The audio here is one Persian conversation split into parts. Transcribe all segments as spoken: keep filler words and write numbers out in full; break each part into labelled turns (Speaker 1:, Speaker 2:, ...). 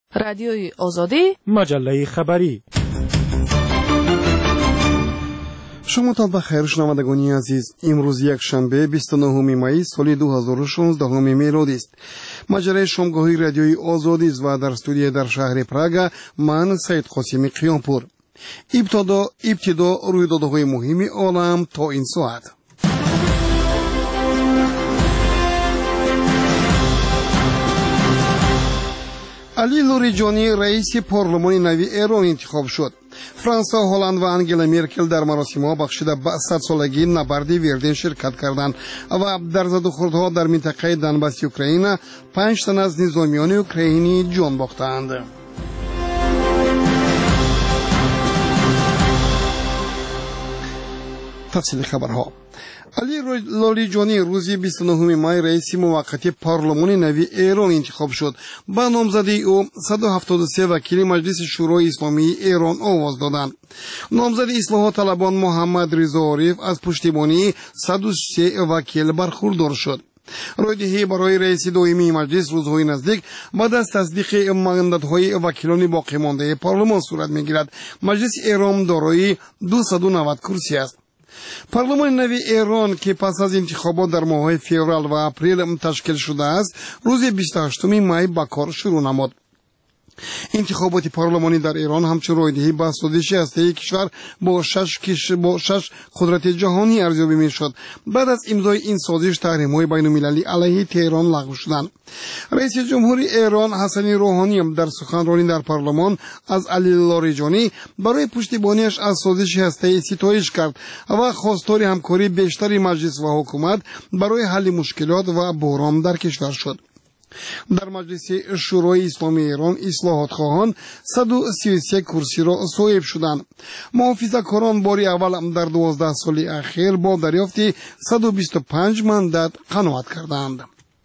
Speaker 1: رادیوی آزادی،
Speaker 2: مجله خبری.
Speaker 3: شما تا بخیر شنوندگان عزیز. امروز یک شنبه بیست و نهم می سال دو هزار و شانزده میلادی است. مجله شامگاهی رادیوی آزادی است و در استودیو در شهر پراگ من سید قاسمی قیامپور. ابتدا ابتدا رویدادهای مهم عالم تا این ساعت. علی لاریجانی رئیس پارلمان نوی ایران انتخاب شد. فرانسه، هلند و انگلا مرکل در مراسم بخشیده به صد سالگی نبرد وردن شرکت کردند و در زد و خوردها در منطقه دنباس اوکراین پنج تن از نظامیان اوکراینی جان باختند. تفصیل خبرها. علی لاریجانی روز بیست و نهم می رئیس موقت پارلمان نوی ایران انتخاب شد. با نامزدی او صد و هفتاد و سه وکیل مجلس شورای اسلامی ایران آواز دادند. نامزد اصلاحات طلبان محمد رضا عارف از پشتیبانی صد و سه وکیل برخوردار شد. رایدهی برای رئیس دائمی مجلس روزهای نزدیک بعد از تصدیق ماندات‌های وکیلان باقی مانده پارلمان صورت می‌گیرد. مجلس ایران دارای دویست و نود کرسی است. پارلمان نوی ایران که پس از انتخابات در ماه‌های فوریه و اپریل تشکیل شده است، روز بیست و هشتم می با کار شروع نمود. انتخابات پارلمانی در ایران همچون رایدهی به سازش هسته‌ای کشور با شش کش با شش قدرت جهانی ارزیابی می‌شد. بعد از امضای این سازش تحریم‌های بین‌المللی علیه تهران لغو شدند. رئیس جمهوری ایران حسن روحانی در سخنرانی در پارلمان از علی لاریجانی برای پشتیبانیش از سازش هسته‌ای ستایش کرد و خواستار همکاری بیشتری مجلس و حکومت برای حل مشکلات و بحران در کشور شد. در مجلس شورای اسلامی ایران اصلاحات خواهان صد و سی و سه کرسی را صاحب شدند. محافظه‌کاران باری اول در دوازده سال اخیر با دریافت صد و بیست و پنج مندت قناعت کردند.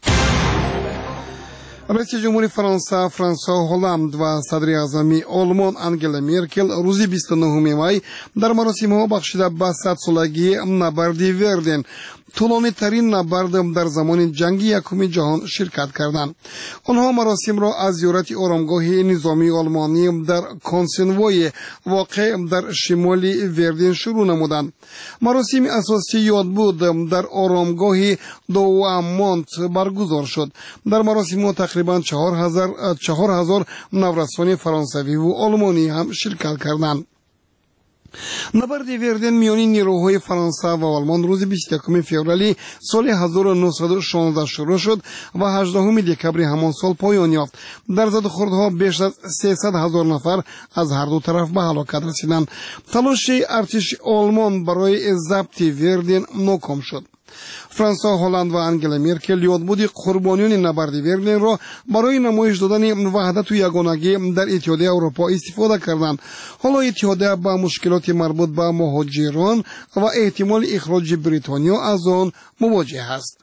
Speaker 3: رئیس جمهوری فرانسه، فرانسه، هلند و صدر اعظم آلمان انگلا مرکل روز بیست و نهم می در مراسم بخشیده به صد سالگی نبرد وردن، طولانی ترین نبرد در زمان جنگ یکم جهان شرکت کردند. آنها مراسم را از زیارت آرامگاه نظامی آلمانی در کانسنوای واقع در شمال وردن شروع نمودند. مراسم اساسی یاد بود در آرامگاه دوامونت برگزار شد. در مراسم تقریبا چهار هزار چهار هزار نورسان فرانسوی و آلمانی هم شرکت کردند. نبرد وردن میان نیروهای فرانسه و آلمان روز بیست و یکم فوریه سال هزار و نهصد و شانزده شروع شد و هجدهم دکبر همان سال پایان یافت. در زد و خوردها بیش از سیصد هزار نفر از هر دو طرف به هلاکت رسیدند. تلاش ارتش آلمان برای ضبط وردن ناکام شد. فرانسه، هلند و انگلا مرکل یادبود قربانیان نبرد وردن را برای نمایش دادن وحدت و یگانگی در اتحادیه اروپا استفاده کردند. حالا اتحادیه با مشکلات مربوط به مهاجران و احتمال اخراج بریتانیا از آن مواجه است.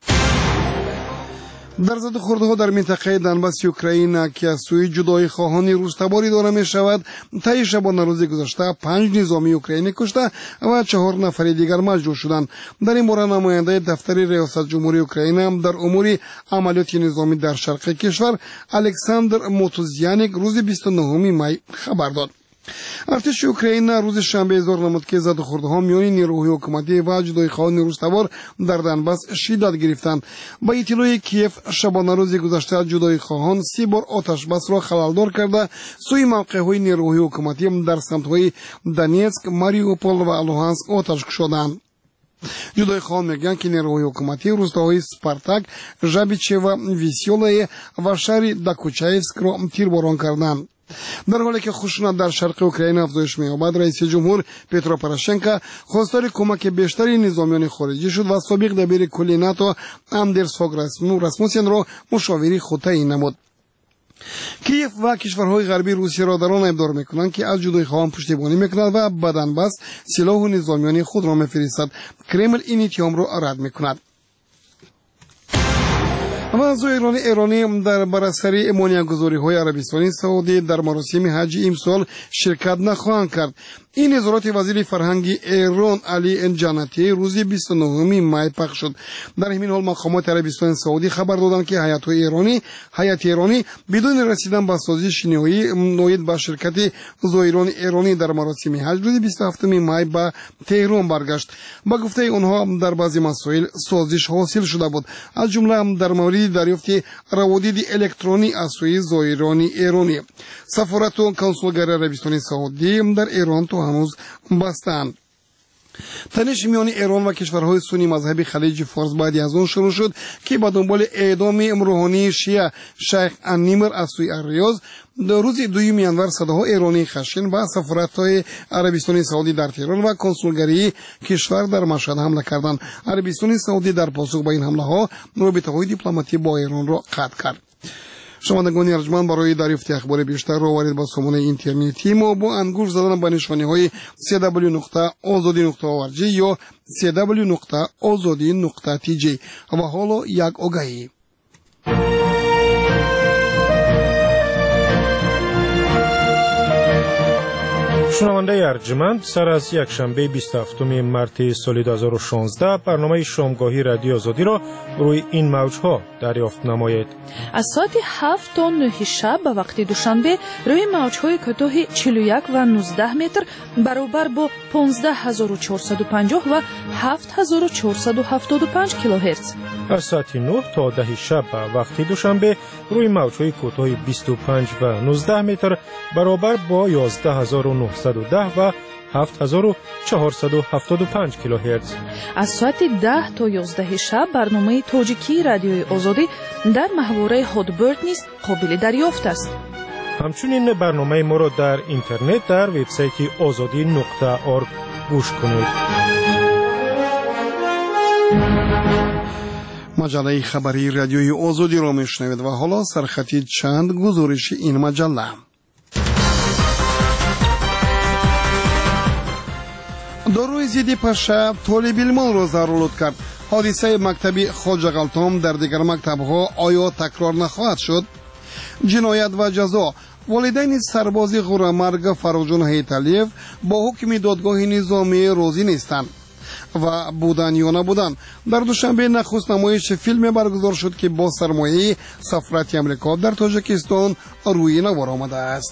Speaker 3: در زد و خوردها در منطقه دنباس اوکراین که از سوی جدایی خواهان روزتباری داره می شود، طی شبانه روز گذشته پنج نظامی اوکراینی کشته و چهار نفر دیگر مجروح شدند. در این باره نماینده دفتر ریاست جمهوری اوکراین در امور عملیات نظامی در شرق کشور الکساندر موتوزیانیک روز بیست و نهم می خبر داد. ارتش اوکراین روز شنبه اظهار نمود که زد و خوردها میان نیروهای حکومتی و جدایی خواهان روزتبار در دنباس شدت گرفتند. با اطلاع کیف شبانه روز گذشته جدایی خواهان سی بار آتش بس را خلالدار کرده سوی موقعهای نیروهای حکومتی در سمت‌های دونیتسک، ماریوپول و لوهانسک آتش کشیدند. جدایی خواهان میگن که نیروهای حکومتی روستاهای سپارتاک، ژابیچه و ویسیولای و شهر داکوچایسک را تیرباران کردند. در حالی که خشونت در شرق اوکراین افزایش می‌یابد، رئیس جمهور پترو پوراشنکو خواستار کمک بیشتری نظامیان خارجی شد و سابق دبیر کل ناتو اندرس فوگ راسموسن را مشاوری خود تعیین نمود. کیف و کشورهای غربی روسیه را در آن ابدار میکنند که از جدایی خواهان پشتیبانی میکند و به دنباس سلاح و نظامیان خود را میفرستد. کرمل این اتهام را رد میکند. وزیر ایرانی در براسری بنیانگذاری های عربستان سعودی در مراسم حج امسال شرکت نخواهند کرد. این اظهارات وزیر فرهنگ ایران علی جنتی روز بیست و نهم می پخش شد. در همین حال مقامات عربستان سعودی خبر دادند که هیئت ایرانی هیئت ایرانی بدون رسیدن به سازش نهایی نوید با شرکت زائران ایرانی در مراسم حج روز بیست و هفتم می به تهران برگشت. با گفته آنها در بعضی مسائل سازش حاصل شده بود، از جمله در مورد دریافت روادید الکترونی از سوی زائران ایرانی. سفارت و کنسولگری عربستان سعودی در ایران تو هنوز بستند. تنش میان ایران و کشورهای سنی مذهبی خلیج فارس بعد از آن شروع شد که با دنبال اعدام روحانی شیعه شیخ النمر از سوی ریاض در روز دوم ینور صداها ایرانی خشن به سفارت‌های عربستان سعودی در تهران و کنسولگری کشور در مشهد حمله کردند. عربستان سعودی در پاسخ به این حمله‌ها رابطه‌های دیپلماتی با ایران را قطع کرد. شنوندگان ارجمند، برای دریافت اخبار بیشتر را وارد با سامانه اینترنتی ما با انگوش زدن به نشانه‌های سی دبلیو نقطه آزادی نقطه او آر جی یا سی دبلیو نقطه آزادی نقطه تی جی. و حالا یک آگهی.
Speaker 1: شنونده ارجمند، سر از یک شنبه بیست و هفتم مارس سال دو هزار و شانزده برنامه شامگاهی رادیو آزادی را روی این موجها دریافت نمایید.
Speaker 2: از ساعت هفت تا نه شب به وقت دوشنبه روی موجهای کوتاه چهل و یک و نوزده متر برابر با پانزده هزار و چهارصد و پنجاه و هفت هزار و چهارصد و هفتاد و پنج کیلوهرتز.
Speaker 1: از ساعت نه تا ده شب به وقت دوشنبه روی موجهای کوتاه بیست و پنج و نوزده متر برابر با یازده هزار و نهصد و ده و هفت هزار و چهارصد و هفتاد و پنج کیلوهرتز.
Speaker 2: از ساعت ده تا یازده شب برنامه تاجیکی رادیوی آزادی در محوره هادبرد نیز قابل دریافت است.
Speaker 1: همچنین برنامه ما را در اینترنت در وبسایت آزادی نقطه org گوش کنید.
Speaker 3: مجله خبری رادیوی آزادی را میشنوید و حالا سرخطی چند گزارش این مجله. داروی ضد پشه طالب علمان را ضرورت کرد. حادثه مکتبی خواجه غلطام در دیگر مکتب‌ها آیا تکرار نخواهد شد؟ جنایت و جزا. والدین سرباز غورمرگ فراجون هیتالیف با حکم دادگاه نظامی راضی نیستند و بودن یا نبودن. در دوشنبه نخست نمایش فیلم برگزار شد که با سرمایه سفارت امریکا در تاجیکستان روی نوار آمده است.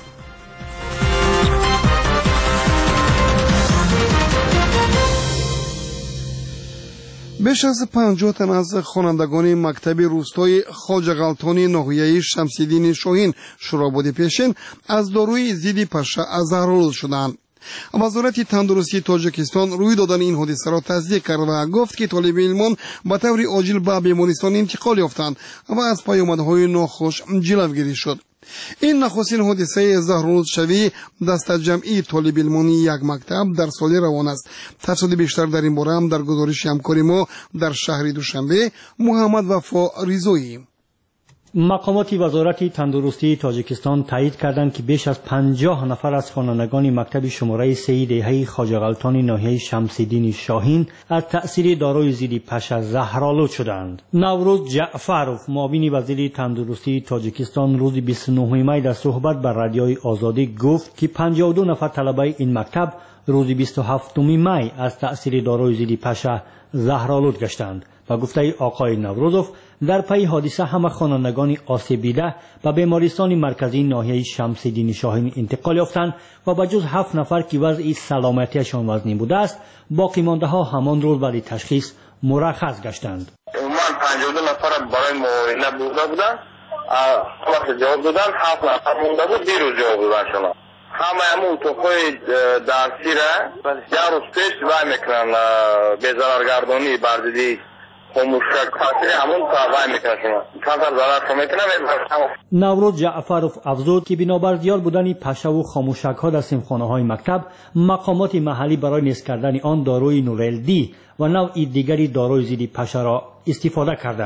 Speaker 3: بیش از پنجاه تن از خوانندگان مکتب روستای خواجه غلطانی ناحیه شمس‌الدین شاهین شوراباد پیشین از داروی ضد پشه ضرورت شدند. وزارت تندرستی تاجیکستان روی دادن این حادثه را تصدیق کرد و گفت که طالب علمان به طور عاجل به بیمارستان انتقال یافتند و از پیامدهای ناخوش جلوگیری شد. این نخستین حادثه ظهور شوی دست جمعی طالب علمانی یک مکتب در سال روان است. تفصیل بیشتر در این باره هم در گزارش همکاری ما در شهر دوشنبه محمد وفا رضایی.
Speaker 4: مقامات وزارت تندرستی تاجیکستان تایید کردند که بیش از پنجاه نفر از خوانندگان مکتب شماره سه دهه خواجه غلطانی ناحیه شمس‌الدین شاهین از تأثیر داروی ضد پشه زهرآلود شدند. نوروز جعفرов معاون وزیر تندرستی تاجیکستان روز بیست و نهم می در صحبت با رادیوی آزادی گفت که پنجاه و دو نفر طلبه این مکتب روز بیست و هفتم می از تأثیر داروی ضد پشه زهرآلود گشتند. و گفته آقای نوروزوف در پی حادثه همه خوانندگان آسیب دیده به بیمارستان مرکزی ناحیه شمس‌الدین شاهین انتقال یافتند و به جز هفت نفر که وضع سلامتیشان وزنی بوده است، باقی مانده ها همان روز برای تشخیص مرخص گشتند.
Speaker 5: عموما پنجاه و دو نفر برای معاینه بوده بودند، وقت جواب دادن هفت نفر مونده بود، دیروز جواب دادن شما. همه همون اتاقهای درسی را یک روز پیش وای میکنن به ضررگردانی بردیدی خاموشک خاطر همون وای میکنن شما چند تا ضرر شما میکنن.
Speaker 4: نوروز جعفرov افزود که بنابر زیاد بودن پشه و خاموشک ها در سیمخانه های مکتب، مقامات محلی برای نیست کردن آن داروی نورل دی و نوع دیگری داروی ضد پشه را استفاده کردند.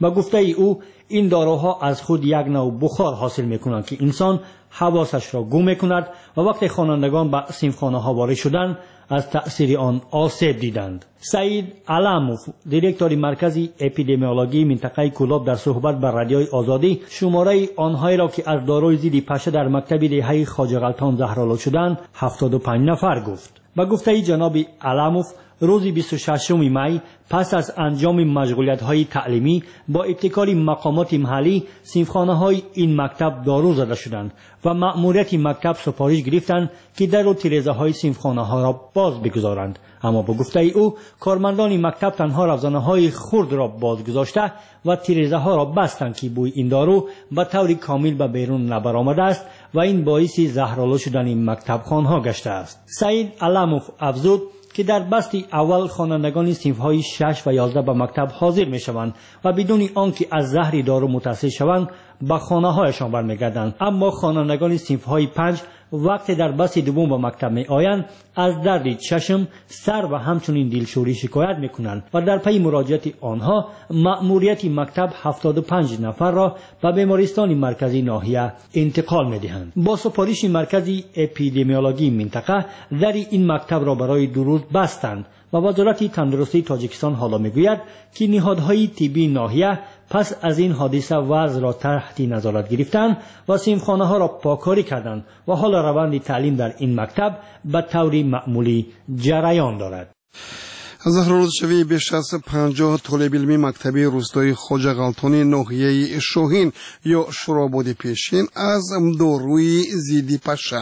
Speaker 4: با گفته او این داروها از خود یک نوع بخار حاصل میکنند که انسان حواسش را گم میکند و وقتی خوانندگان به صنفخانه ها وارد شدند از تأثیر آن آسیب دیدند. سعید علاموف، دیرکتور مرکزی اپیدمیولوژی منطقه کلاب، در صحبت با رادیوی آزادی شماره آنهایی را که از داروی ضد پشه در مکتب دهه خواجه غلطان زهرآلود شدند هفتاد و پنج نفر گفت. با گفته جناب علاموف روز بیست و ششم می پس از انجام مشغولیت‌های تعلیمی با ابتکار مقامات محلی صنفخانه‌های این مکتب دارو زده شدند و مأموریت مکتب سفارش گرفتند که در و تیره‌های صنفخانه‌ها را باز بگذارند. اما با گفته او کارمندان مکتب تنها روزنه‌های خرد را باز گذاشته و تیره‌ها را بستند که بوی این دارو به طور کامل به بیرون نبرآمده است و این باعث زهرآلود شدن این مکتب خانه‌ها گشته است. سعید علاموف افزود که در بستی اول خوانندگان صنف‌های شش و یازده به مکتب حاضر می‌شوند و بدون آنکه از زهر دارو متاثر شوند به خانه‌هایشان برمیگردند، اما خوانندگان صنف‌های پنج وقتی در بستی دوم به مکتب می‌آیند از درد چشم، سر و همچنین دلشوری شکایت می‌کنند و در پی مراجعت آنها مأموریت مکتب هفتاد و پنج نفر را به بیمارستان مرکزی ناحیه انتقال می‌دهند. با سفارش مرکزی اپیدمیولوژی منطقه در این مکتب را برای دو روز بستند و وزارت تندرستی تاجیکستان حالا میگوید که نهادهای طبی ناحیه پس از این حادثه وضع را تحت نظارت گرفتند و صنفخانه ها را پاککاری کردند و حالا روند تعلیم در این مکتب به طور معمولی جریان دارد.
Speaker 3: زهرآلود شوی بیش از پنجاه طالب علمی مکتبی روستای خواجه غلطان ناحیه شاهین یا شوراباد پیشین از داروی ضد پشه.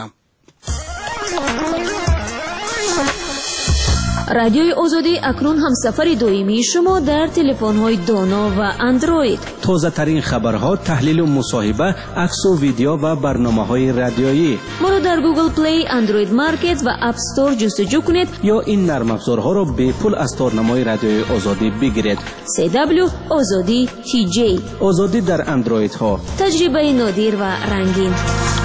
Speaker 6: رادیوی آزادی اکنون هم سفر دائمی شما در تلفن‌های دانا و اندروید.
Speaker 7: تازه ترین خبرها، تحلیل و مصاحبه، عکس و ویدیو و برنامه‌های رادیویی.
Speaker 6: ما را در گوگل پلی، اندروید مارکت و اپ استور جستجو کنید
Speaker 7: یا این نرم افزارها را به پول از تارنمای رادیوی آزادی بگیرید.
Speaker 6: سی دبلیو آزادی تی جی.
Speaker 7: آزادی در اندروید ها.
Speaker 6: تجربه نادر و رنگین.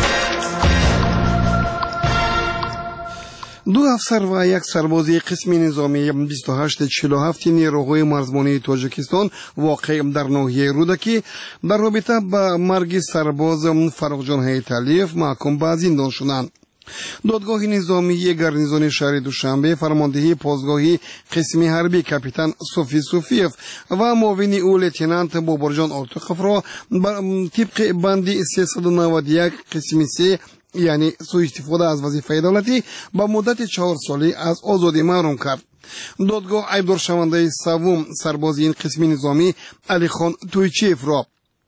Speaker 3: دو افسر و یک سربازی قسم نظامی بیست و هشت چهل و هفت نیروهای مرزبانی تاجیکستان واقع در ناحیه رودکی در رابطه با مرگ سرباز فرخجان حیدرعلیف محکوم به زندان شدند. دادگاه نظامی گارنیزون شهر دوشنبه فرماندهی پاسگاهی قسم حربی کاپیتان صوفی صوفیف و معاون او لتینانت بابرجان آرتوخف را طبق بند سیصد و نود و یک قسم سه یعنی سوء استفاده از وظیفه دولتی با مدت چهار ساله از آزادی محروم کرد. دادگاه ایبدار شونده سوم سرباز این قسم نظامی علی خان تویچیف را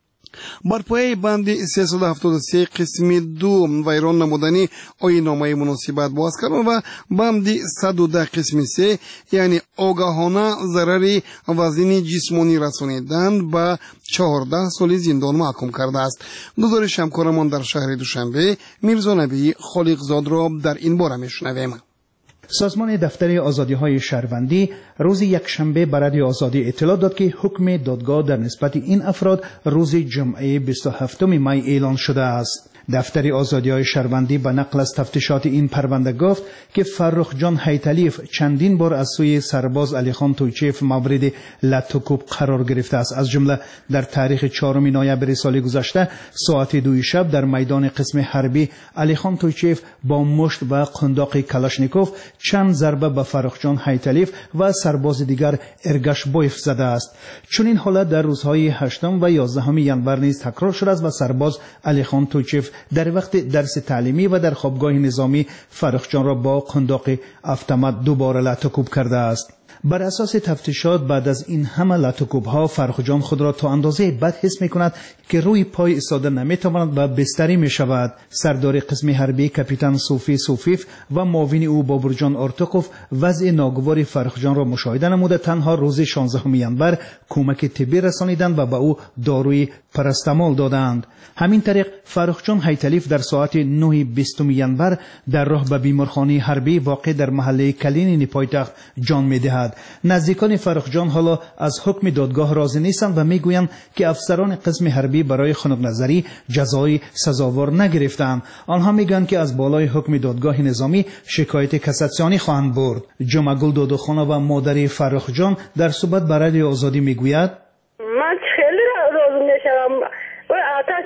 Speaker 3: بر پایه بند سیصد و هفتاد و سه قسم دو ویران نمودنی آیین‌نامه مناسبت با اسکران و بند صد و ده قسم سه یعنی آگاهانه ضرر وزن جسمانی رسانیدن به چهارده سال زندان محکوم کرده است. گزارش همکارمان در شهر دوشنبه میرزا نبی خالقزاد را در این باره میشنویم.
Speaker 8: سازمان دفتر آزادی‌های شهروندی روز یکشنبه به رادیو آزادی اطلاع داد که حکم دادگاه در نسبت این افراد روز جمعه بیست و هفتم می اعلان شده است. دفتر آزادی‌های شهروندی به نقل از تفتیشات این پرونده گفت که فرخجان حیدرعلیف چندین بار از سوی سرباز علی خان تویچیف مورد لطوکوب قرار گرفته است. از جمله در تاریخ چهارم نوامبر سال گذشته ساعت دو شب در میدان قسم حربی علی خان تویچیف با مشت و قنداق کلاشنیکوف چند ضربه به فرخجان حیدرعلیف و سرباز دیگر ارگش بویف زده است. چون این حالت در روزهای هشتم و یازدهم ژانویه نیز تکرار شده است و سرباز علی خان تویچیف در وقت درس تعلیمی و در خوابگاه نظامی فرخجان را با قنداق اتومات دوباره لطوکوب کرده است. بر اساس تفتیشات بعد از این همه لطوکوب ها فرخجان خود را تا اندازه بد حس می کند که روی پای ایستاده نمی تواند و بستری می شود. سردار قسم حربی کاپیتان صوفی صوفیف و معاون او بابرجان آرتوخف وضع ناگوار فرخجان را مشاهده نموده تنها روز شانزدهم ژانویه کمک طبی رسانیدند و به او داروی پاراستامول دادند. همین طریق فرخجان حیدرعلیف در ساعت نه بیستم ژانویه در راه به بیمارخانه حربی واقع در محله کلینی پایتخت جان می دهد. نزدیکان فرخجان حالا از حکم دادگاه راضی نیستند و میگویند که افسران قسم حربی برای خنک نظری جزای سزاوار نگرفتند. آنها میگویند که از بالای حکم دادگاه نظامی شکایت کاساسیونی خواهند برد. جمعگل دودوخانه و مادر فرخجان در صحبت با رادیو آزادی میگوید
Speaker 9: من خیلی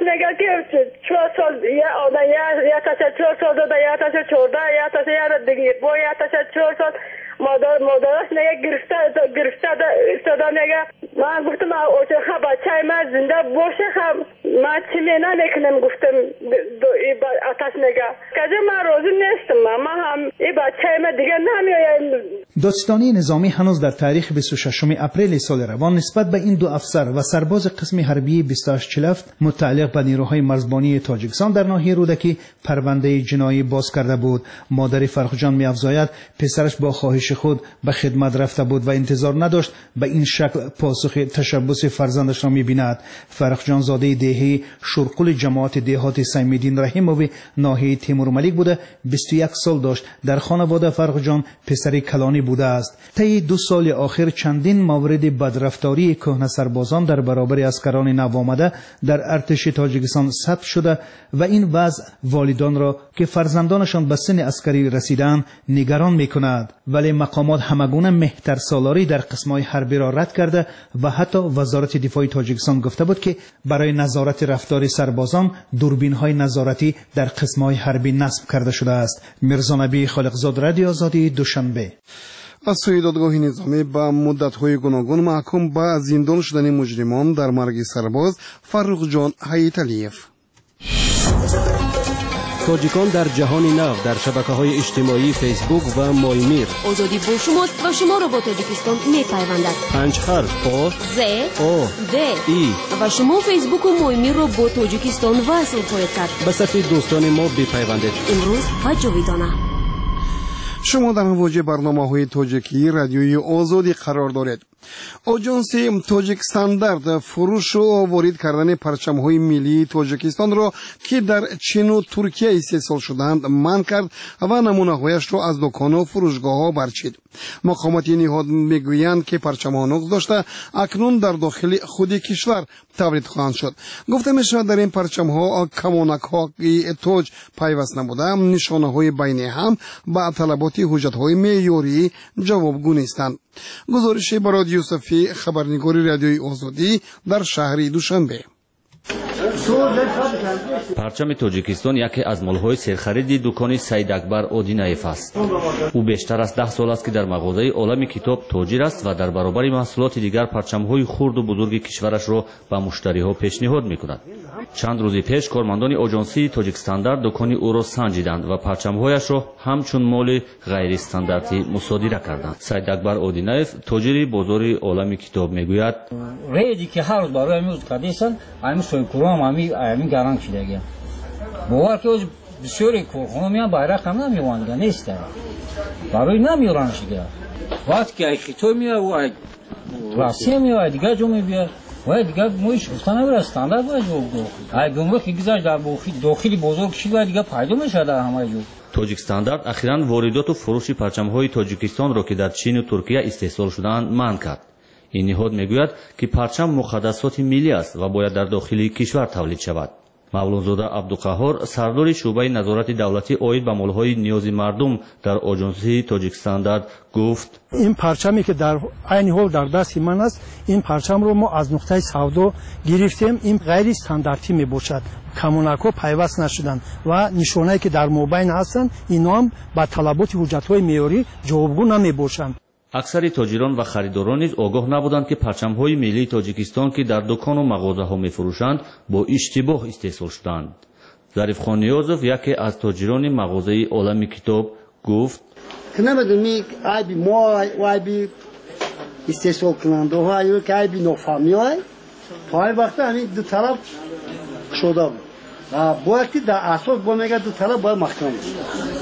Speaker 9: میگه که چهار سال یا آدم یا یا تا چهار سال داده یا تا چهارده یا تا یا دیگه با یا تا چهار سال مادر مادرش میگه گرفته گرفته استاد میگه من گفتم اوچه خب بچه من زنده باشه خب من چی نمیکنم گفتم آتش میگه که من روزی نیستم من هم این بچه من دیگه نمیایم.
Speaker 8: دادستانی نظامی هنوز در تاریخ بیست و ششم اپریل سال روان نسبت به این دو افسر و سرباز قسم حربی بیست و هشت چلفت متعلق به نیروهای مرزبانی تاجیکستان در ناحیه رودکی پرونده جنایی باز کرده بود. مادر فرخجان می‌افزاید پسرش با خواهش خود به خدمت رفته بود و انتظار نداشت به این شکل پاسخ تشبث فرزندش را می‌بیند. فرخجان زاده دهی شرقل جماعت دهات سیم‌الدین رحیموی ناحیه تیمور ملیک بوده. بیست و یک سال داشت. در خانواده فرخجان پسری کلانی بوده است. طی دو سال آخر چندین مورد بدرفتاری کهنه سربازان در برابر عسکران نوآمده در ارتش تاجیکستان ثبت شده و این وضع والدان را که فرزندانشان به سن عسکری رسیدند نگران می‌کند. ولی مقامات همگونه مهتر سالاری در قسم‌های حربی را رد کرده و حتی وزارت دفاع تاجیکستان گفته بود که برای نظارت رفتار سربازان دوربین‌های نظارتی در قسم‌های حربی نصب کرده شده است. میرزا نبی خالقزاد، رادیو آزادی، دوشنبه.
Speaker 3: از سوی دادگاه نظامی با مدت‌های گوناگون محکوم به زندان شدن مجرمان در مرگ سرباز فرخجان حیاتلیف.
Speaker 7: تاجیکان در جهان نو در شبکه‌های اجتماعی فیسبوک و مایمیر.
Speaker 6: آزادی با شماست و شما را با تاجیکستان می‌پیوندد.
Speaker 7: پنج حرف آ
Speaker 6: ز
Speaker 7: او
Speaker 6: د
Speaker 7: ای
Speaker 6: و شما فیسبوک و مایمیر را با تاجیکستان وصل خواهید کرد.
Speaker 7: به صفحه دوستان ما بپیوندید.
Speaker 6: امروز و جاویدانه.
Speaker 3: شما در مواجه برنامه‌های تاجیکی رادیوی آزادی قرار دارید. آژانس تاجیک استاندارد فروش و وارد کردن پرچم‌های ملی تاجیکستان را که در چین و ترکیه استحصال شدند منع کرد و نمونه‌هایش را از دکان و فروشگاه‌ها برچید. مقامات نهاد میگویند که پرچم‌ها نقض داشته اکنون در داخل خود کشور تولید خواهند شد. گفته می‌شود در این پرچم‌ها کمانک‌های تاج پیوست نبوده، نشانه‌های بین هم با طلبات حجت‌های معیاری جوابگو نیستند. گزارش برای یوسفی، خبرنگار رادیوی آزادی در شهر دوشنبه.
Speaker 10: پرچم تاجیکستان یکی از مال‌های سرخرید دکان سید اکبر اودینایف است. او بیشتر از ده سال است که در مغازه عالم کتاب تاجر است و در برابر محصولات دیگر پرچم‌های خرد و بزرگ کشورش را به مشتری‌ها پیشنهاد می‌کند. چند روز پیش کارمندان آژانسی تاجیک استاندارد دکان او را سنجیدند و پرچم‌هایش را همچون مال غیر استانداردی مصادره کردند. سید اکبر اودینایف تاجر بازار عالم کتاب می‌گوید:
Speaker 11: ریدی که هر روز برای امروز کردیسن همین سویکورام همین همین گران شده گه باور که بسیاری کورخونه میان bayrak هم نمیوان گه نیست برای نمیوران شده وقتی که ای خیتو میاد و راسی میاد دیگه جو میبیاد و دیگه مویش گفتن نبره استاندارد باید جو ای گمرکی گذاشت در داخلی بزرگ شده دیگه پیدا میشه در همه جو.
Speaker 10: تاجیک استاندارد اخیراً واردات و فروش پرچم‌های تاجیکستان را که در چین و ترکیه استحصال شدند منع کرد. این نهاد میگوید که پرچم مقدسات ملی است و باید در داخل کشور تولید شود. مولانزاده عبدالقهار سردار شعبه نظارت دولتی عاید به مال‌های نیاز مردم در آژانس تاجیک استاندارد گفت:
Speaker 12: این پرچمی که در عین حال در دست من است، این پرچم رو ما از نقطه سودا گرفتیم. این غیر استانداردی میباشد، کمونک‌ها پیوست نشدن و نشانه‌ای که در مابین هستند اینا هم با طلبات حجت‌های معیاری جوابگو نمیباشند.
Speaker 10: اکثر تاجران و خریداران نیز آگاه نبودند که پرچم‌های ملی تاجیکستان که در دکان و مغازه‌ها می‌فروشند با اشتباه استحصال شدند. ظریف خان نیازوف یکی از تاجران مغازه عالم کتاب گفت:
Speaker 13: نمی‌دونی عیبی ما و عیبی استحصال کننده ها یا که عیبی نفهمی های پای وقت همین دو طرف شده بود و باید که در اساس با میگه دو طرف باید محکم بود.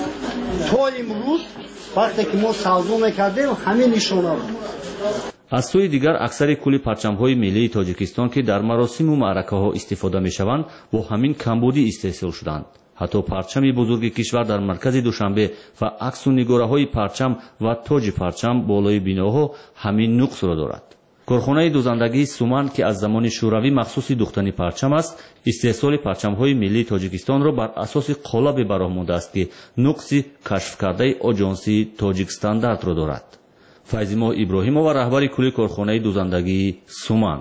Speaker 13: تا امروز وقتی که ما سودا میکردیم همین نشانه بود.
Speaker 10: از سوی دیگر اکثر کلی پرچم‌های ملی تاجیکستان که در مراسم و معرکه‌ها استفاده می‌شوند با همین کمبودی استحصال شدند. حتی پرچم بزرگ کشور در مرکز دوشنبه و عکس و نگاره‌های پرچم و تاج پرچم بالای بیناها همین نقص را دارد. کارخانه دوزندگی سومن که از زمان شوروی مخصوص دوختن پرچم است، استحصال پرچم‌های ملی تاجیکستان را بر اساس قالب برآمده است که نقص کشف کرده آژانسی تاجیک استاندارد را دارد. فیضیما ابراهیمова رهبر کلی کارخانه دوزندگی سومن: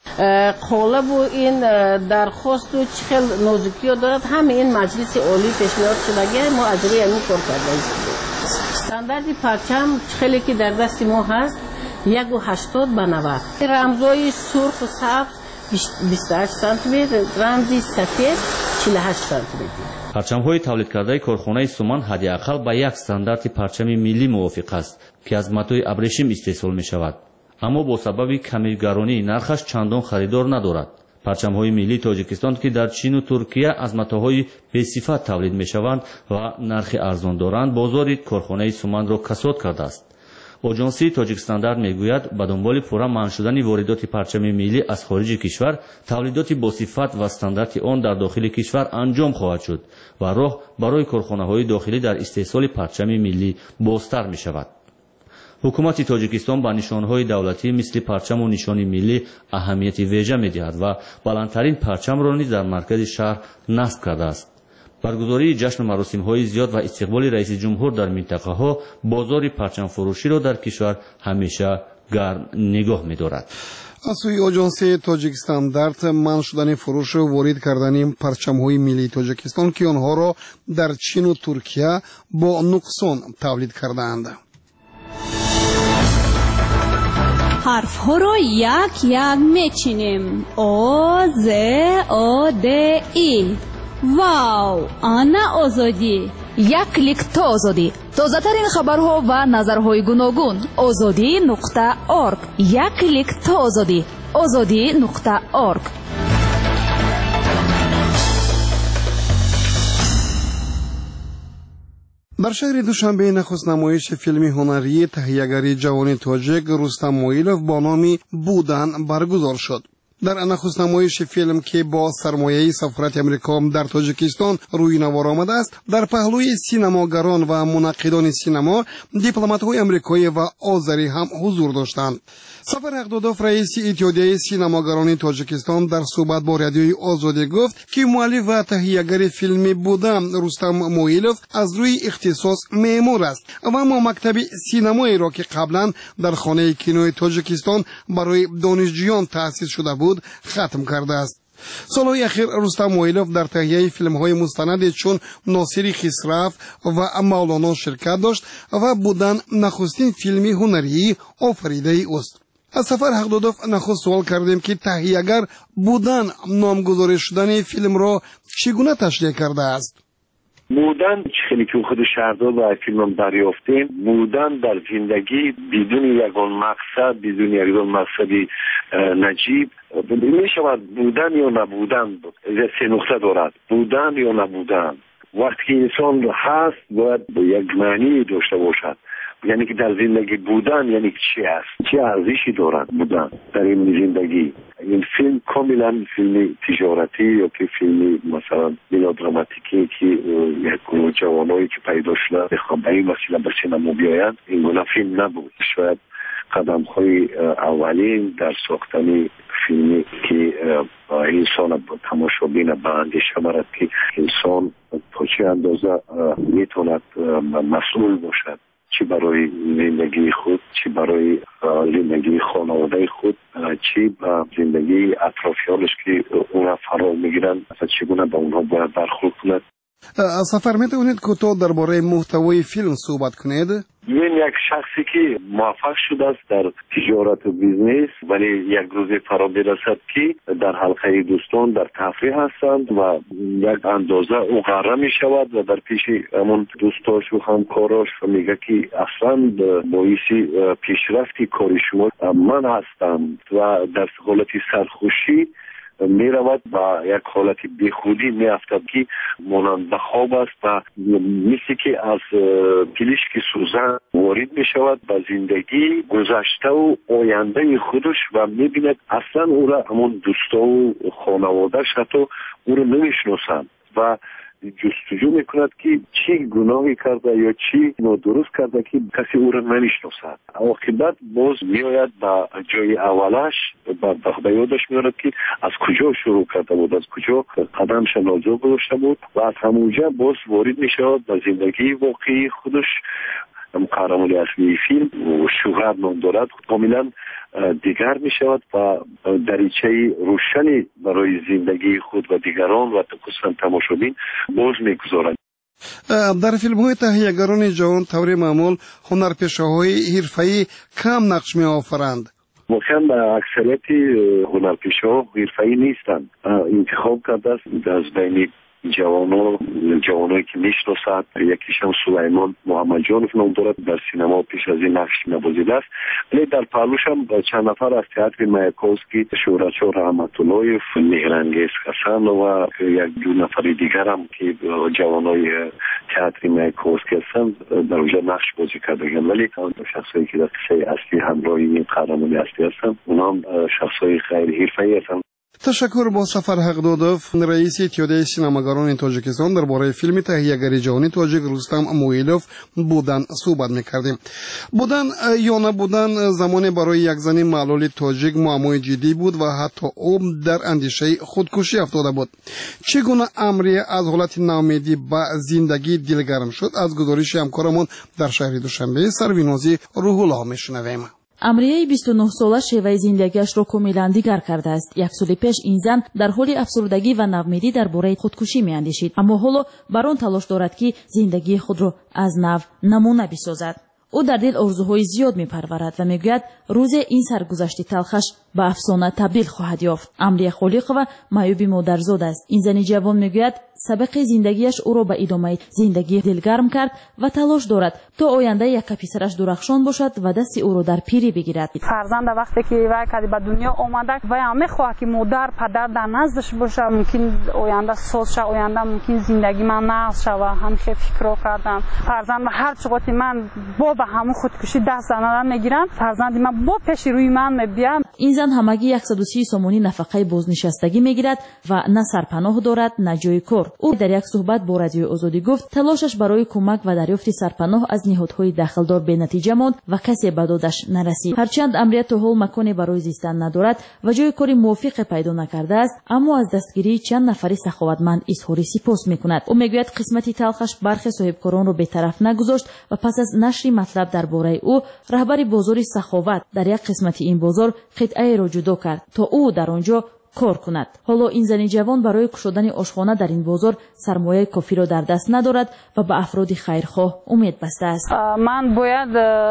Speaker 14: قالب و این درخواست و چخل نازکی ها دارد همه این مجلس عالی پیشنهاد شده ما از روی این کار کرده است. استاندارد پرچم چخلی که در دست ما هست یک و هشتاد به نود. رمزای سرخ و سبز بیست و هشت سانتی متر، رمزی سفید چهل و هشت سانتی متر.
Speaker 10: парчамҳои тавлидкардаи корхонаи суман ҳадиақал ба як стандарти парчами миллӣ мувофиқ аст ки аз матои абрешим истеҳсол мешавад, аммо бо сабаби камигаронии нархаш чандон харидор надорад. парчамҳои миллии тоҷикистон ки дар чину туркия аз матоҳои бесифат тавлид мешаванд ва нархи арзон доранд, бозори корхонаи суманро касод кардааст. оҷонсии тоҷикстандард мегӯяд ба дунболи пурра манъ шудани воридоти парчами миллӣ аз хориҷи кишвар тавлидоти босифат ва стандарти он дар дохили кишвар анҷом хоҳад шуд ва роҳ барои корхонаҳои дохилӣ дар истеҳсоли парчами миллӣ бозтар мешавад. ҳукумати тоҷикистон ба нишонҳои давлатӣ мисли парчаму нишони миллӣ аҳамияти вежа медиҳад ва баландтарин парчамро низ дар маркази шаҳр насб кардааст. баргузории ҷашну маросимҳои зиёд ва истиқболи раиси ҷумҳур дар минтақаҳо бозори парчамфурӯширо дар кишвар ҳамеша гарм нигоҳ медорад.
Speaker 3: аз сӯи оҷонсии тоҷикстандард манъ шудани фурӯшу ворид кардани парчамҳои миллии тоҷикистон ки онҳоро дар чину туркия бо нуқсон тавлид кардаанд.
Speaker 15: ҳарфҳоро як як мечинем. о з о д и. вау, ана озодӣ.
Speaker 2: як клик то озодӣ. тозатарин хабарҳо ва назарҳои гуногун. озодӣ нуқта орг. як клик то озодӣ. озодӣ нуқта орг.
Speaker 3: дар шаҳри душанбе нахуст намоиши филми ҳунарии таҳиягари ҷавони тоҷик рустам моилов бо номи будан баргузор шуд. дар нахуст намоиши филм ки бо сармояи сафорати амрико дар тоҷикистон рӯйнавор омадааст, дар паҳлӯи синамогарон ва мунаққидони синамо дипломатҳои амрикоӣ ва озарӣ ҳам ҳузур доштанд. сафар ҳақдодов раиси иттиҳодияи синамогарони тоҷикистон дар суҳбат бо радиои озодӣ гуфт ки муаллиф ва таҳиягари филми Будам Рустам Моилов аз рӯи ихтисос меъмор аст ва мо мактаби синамоеро ки қаблан дар хонаи кинои тоҷикистон барои донишҷӯён таъсис шуда буд хатм кардааст. солҳои ахир Рустам Моилов дар таҳияи филмҳои мустанаде чун Носири Хисраф ва Мавлоно ширкат дошт ва Будан нахустин филми ҳунарии офаридаи уст. аз сафар ҳақдодов нахуст суол кардем ки таҳиягар Будан номгузорӣ шудани филмро чӣ гуна ташриҳ кардааст.
Speaker 16: بودن خیلی که خود شهردار و فیلم دریافتیم بودن در زندگی بدون یگان مقصد بدون یگان مقصدی نجیب می شود بودن یا نبودن سه نقطه دارد بودن یا نبودن وقتی انسان هست باید یک معنی داشته باشد یعنی که در زندگی بودن یعنی چی است چه ارزشی دارد بودن در این زندگی این فیلم کاملا فیلم تجارتی یا که فیلم مثلا ملودراماتیکی که یک گروه جوانایی که پیدا شده بخوام به این وسیله به سینما بیاید این گونه فیلم نبود. شاید قدم های اولین در ساختن فیلمی که انسان تماشابین به اندیشه برد که انسان تا چه اندازه میتواند مسئول باشد چی برای زندگی خود چی برای زندگی خانواده خود چی با زندگی اطرافیانش که اونها فرار میگیرن اصلا چگونه با اونها باید برخورد کند.
Speaker 3: سفر میتونید کوتاه درباره محتوای فیلم صحبت کنید؟
Speaker 16: این یک شخصی که موفق شده است در تجارت و بیزنس ولی یک روز فرا برسد که در حلقه دوستان در تفریح هستند و یک اندازه او غره می شود و در پیش همون دوستاش و همکاراش و میگه که اصلا باعث پیشرفتی کاری شما من هستم و در حالت سرخوشی می رود و یک حالت بیخودی می افتد که مانند خواب است و مثل که از پلیشک سوزن وارد می شود به زندگی گذشته و آینده خودش و می بیند اصلا او را همون دوستا و خانوادهش حتی او را نمی شناسند و جستجو میکند که چی گناهی کرده یا چی نادرست کرده که کسی او را نمیشناسد. عاقبت باز میآید به جای اولش به یادش میآید که از کجا شروع کرده بود از کجا قدمش نازو گذاشته بود و از همونجا باز وارد میشود به زندگی واقعی خودش قهرمان اصلی فیلم شهرت نام دارد کاملا دیگر می شود و دریچه روشنی برای زندگی خود و دیگران و خصوصا تماشابین باز می گذارد.
Speaker 3: در فیلم های تهیه‌گران جهان طور معمول هنرپیشه‌های حرفه‌ای کم نقش می آفرند.
Speaker 16: واقعا اکثریت هنرپیشه‌ها حرفه‌ای نیستند. انتخاب کرده است از بین جوانان جوانایی که میشناسد یکیش هم سلیمان محمد جانف نام دارد در سینما پیش از این نقش نوازیده است ولی در پهلوش هم چند نفر از تئاتر مایاکوفسکی شهرت‌شاه رحمت اللهیف مهرانگیز حسن و یک دو نفر دیگر هم که جوانای تئاتر مایاکوفسکی هستند در اونجا نقش بازی کردند ولی شخصایی که در قصه اصلی همراه این قهرمان اصلی هستند اونها هم شخصای غیر حرفه‌ای هستند.
Speaker 3: تشکر با سفر حقدادوف رئیس اتحادیه سینماگران تاجیکستان درباره فیلم تهیه‌گری جهانی تاجیک رستم مویلوف بودن صحبت می‌کردیم. بودن یا نبودن زمانی برای یک زن معلول تاجیک معمای جدی بود و حتی او در اندیشه خودکشی افتاده بود. چگونه امری از حالت ناامیدی به زندگی دلگرم شد از گزارش همکارمون در شهر دوشنبه سروینازی روح الله میشنویم.
Speaker 2: امریه بیست و نه ساله شیوه زندگیش را کاملا دیگر کرده است. یک سال پیش این زن در حال افسردگی و ناامیدی درباره خودکشی میاندیشید، اما حالا بر آن تلاش دارد که زندگی خود را از نو نمونه بسازد. او در دل آرزوهای زیاد میپرورد و میگوید روز این سرگذشت تلخش به افسانه تبدیل خواهد یافت. امریه خالقова معیوب مادرزاد است. این زن جوان میگوید سابقه زندگیش او را به ادامه زندگی دلگرم کرد و تلاش دارد تا آینده یک پسرش درخشان باشد و دست او را در پیری بگیرد.
Speaker 17: فرزند وقتی که وای کردی به دنیا آمده و میخواهد که مادر پدر در نزدش باشه، ممکن آینده ساز شه، آینده ممکن زندگی من نقص شه و همین فکر کردم. فرزند هر چقدر من با به همون خودکشی دست زنان میگیرم، فرزند من با پیش روی من میبیام. این
Speaker 2: زن همگی صد و سی سومونی نفقه بازنشستگی میگیرد و نه سرپناه دارد نه جای کار. او در یک صحبت با رادیوی آزادی گفت تلاشش برای کمک و دریافت سرپناه از نهادهای داخلدار به نتیجه ماند و کسی به دادش نرسید. هرچند امریه تا حال مکانی برای زیستن ندارد و جای کاری موافق پیدا نکرده است، اما از دستگیری چند نفری سخاوتمند اظهار سپاس میکند. او میگوید قسمتی تلخش برخی صاحبکاران را بی‌طرف نگذاشت و پس از نشر مطلب درباره او رهبر بازار سخاوت در یک قسمتی این بازار قطعه را جدا کرد تا او در آنجا کار کند. حالا این زن جوان برای کشودن آشخانه در این بازار سرمایه کافی را در دست ندارد و به افراد خیرخواه امید بسته است.
Speaker 17: من باید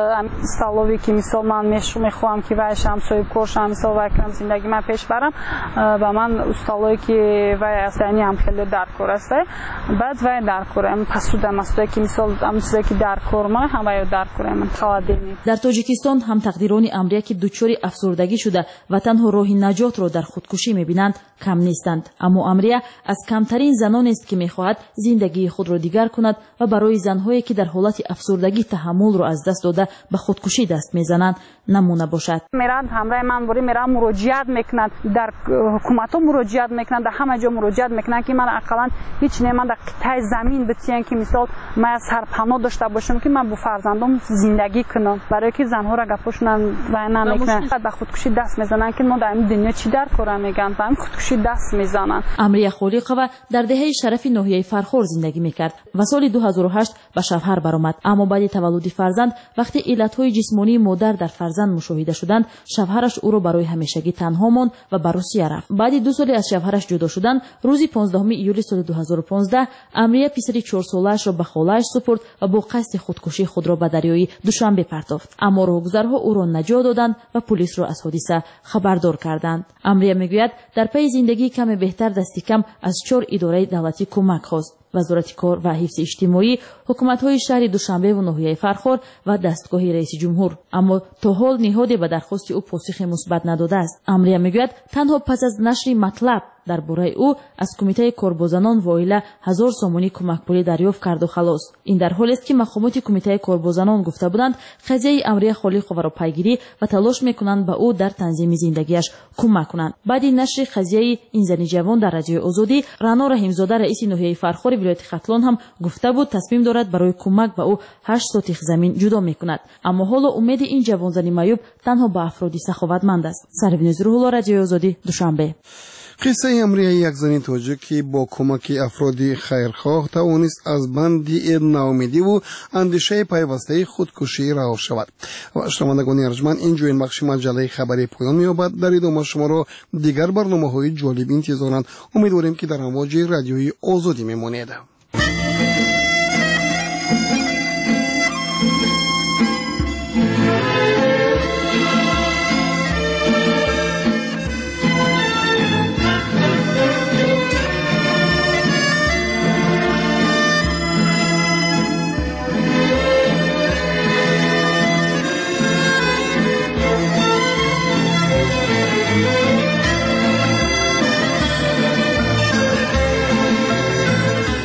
Speaker 17: سالوی که مثال من میخوام که وایش هم صاحب کارشم مثال وکرم زندگی من پیش برم و من استالوی که وای اصلی هم خیلی در کار است. بعد وای در کارم پسودم است که مثال هم چیزی که در کار ما هم وای در کارم خالدینی.
Speaker 2: در تاجیکستان هم تقدیران امریه که دچار افسردگی شده و تنها راه نجات را در خودکشی میبینند کم نیستند، اما امریه از کمترین زنان است که میخواهد زندگی خود را دیگر کند و برای زنهایی که در حالت افسردگی تحمل را از دست داده به خودکشی دست میزنند نمونه باشد.
Speaker 17: میرند همراه من بری میرند مراجعت میکنند، در حکومت ها مراجعت میکنند، در همه جا مراجعت میکنند که من اقلا هیچ نمیدم در قطعه زمین بتیان که مثال من سرپناه داشته باشم که من با فرزندم زندگی کنم، برای که زنها را گپشون و نمیکنند به خودکشی دست میزنند که ما در این دنیا چی در کار میگن و خودکشی دست میزنند.
Speaker 2: امریه خالقова در دهه شرف ناحیه فرخار زندگی میکرد و سال دو هزار و هشت به شوهر برآمد، اما بعد تولد فرزند وقتی علتهای جسمانی مادر در فرزند مشاهده شدند شوهرش او را برای همیشگی تنها ماند و به روسیه رفت. بعد دو سال از شوهرش جدا شدن روز پانزدهم ایول سال دو هزار و پانزده امریه پسری چهار سالش را به خاله‌اش سپرد و با قصد خودکشی خود را به دریای دوشنبه پرداخت، اما راهگذرها او را نجات دادند و پلیس را از حادثه خبردار کردند. امریه میگوید در پی زندگی کم بهتر دستی کم از چهار اداره دولتی کمک خواست: وزارت کار و حفظ اجتماعی، حکومت‌های شهر دوشنبه و ناحیه فرخار و دستگاه رئیس جمهور، اما تا حال نهادی به درخواست او پاسخ مثبت نداده است. امریه میگوید تنها پس از نشر مطلب درباره او از کمیته کاربازان و عائله هزار سومونی کمک پولی دریافت کرد و خلاص. این در حالی است که مقامات کمیته کاربازان گفته بودند قضیه امریه خالقova را پیگیری و تلاش میکنند به او در تنظیم زندگیش کمک کنند. بعد نشر قضیه این زن جوان در رادیوی آزادی، رانا رحیمزاده رئیس ناحیه فرخار ولایت ختلان هم گفته بود تصمیم دارد برای کمک به او هشت سوتیخ زمین جدا میکند، اما حالا امید این جوان زن معیوب تنها به افرادی سخاوتمند است. سروینز روح الله، رادیوی آزادی، دوشنبه.
Speaker 3: قصه امریه یک زن تاجیکی با کمک افراد خیرخواه توانست از بند ناامیدی و اندیشه پیوسته خودکشی رها شود. و شنوندگان ارجمند، اینجا این بخش مجله خبری پایان می‌یابد. در ادامه شما را دیگر برنامه‌های جالب انتظارند. امیدواریم که در امواج رادیویی آزادی میمانید.